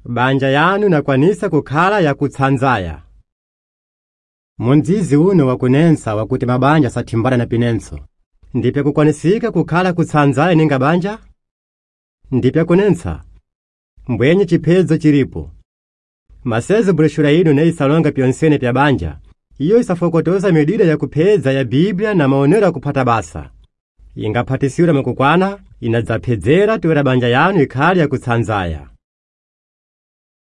banja yanu nakwanisa kukhala yakutsanzaya. Mundzizi uno wakunensa wakuti mabanja sathimbana na pinenso. Ndipe kukwanisika kukhala kutsanzaya ninga banja? Ndipe kunensa. Mbwenye chiphedzo chilipo. Maseze breshura ino ne isalonga pyonsene pya banja. Iyo isafokotoza medida ya kuphedza ya Biblia na maonero kupata basa. Ingaphatisiwa mukukwana inadzaphedzera tuwera banja yanu ikhali ya kutsanzaya.